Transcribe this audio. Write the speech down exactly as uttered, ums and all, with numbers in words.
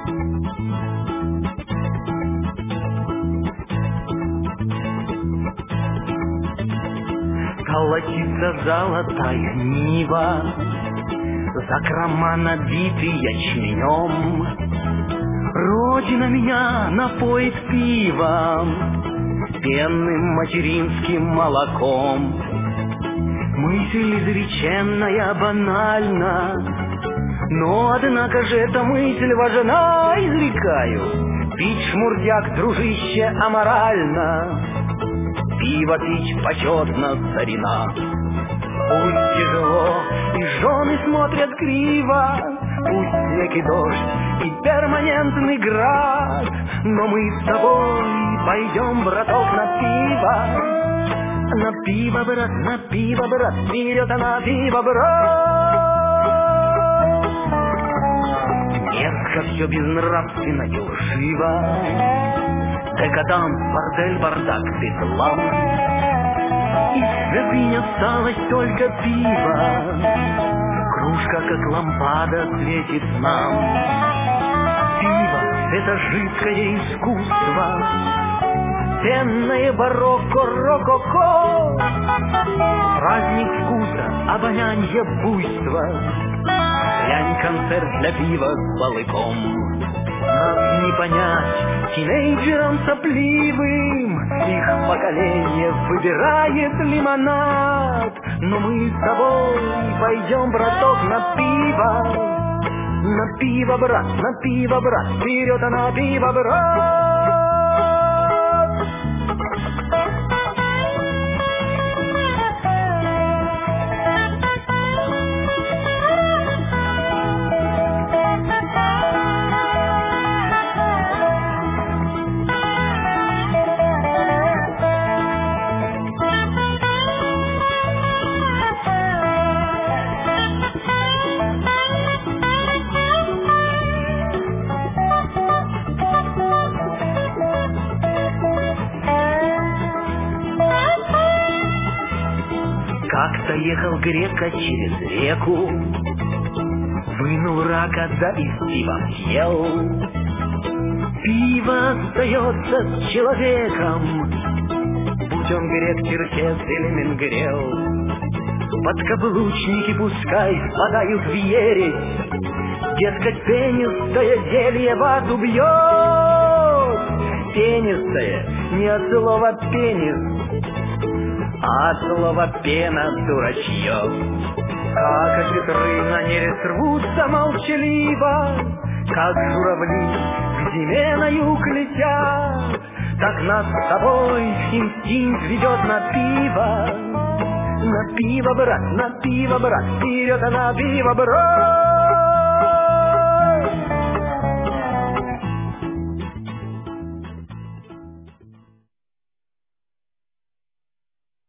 Колотится золотая нива, закрома набиты ячменем. Родина меня напоит пивом, пенным материнским молоком. Мысль изреченная банальна, но однако же эта мысль важна, изрекаю. Пить шмурдяк, дружище, аморально, пиво пить почетно, старина. Пусть тяжело, и жены смотрят криво, пусть снег и дождь, и перманентный град, но мы с тобой пойдем, браток, на пиво. На пиво, брат, на пиво, брат, вперед, а на пиво, брат. Мерзко все безнравственно и лживо, декаданс, бордель, бардак, бедлам. И святынь осталось только пиво, кружка, как лампада, светит нам. Пиво — это жидкое искусство, пенное барокко, рококо, праздник вкуса, обонянье, буйства, глянь, концерт для пива с балыком. Нас не понять тинейджерам сопливым, их поколение выбирает лимонад, но мы с тобой пойдем, браток, на пиво. На пиво, брат, на пиво, брат, вперед, а на пиво, брат. Как-то ехал грека через реку, вынул рака, да и пиво съел. Пиво остается с человеком, будь он грек, черкес или менгрел. Подкаблучники пускай впадают в ересь, дескать, пенистое зелье вас убьет. Пенистое не от слова пенис, а от слова пена, дурачье. Как ветры на нерест рвутся молчаливо, как журавли к зиме на юг летят, так нас с тобой инстинкт ведет на пиво. На пиво, брат, на пиво, брат, вперед, а на пиво, брат.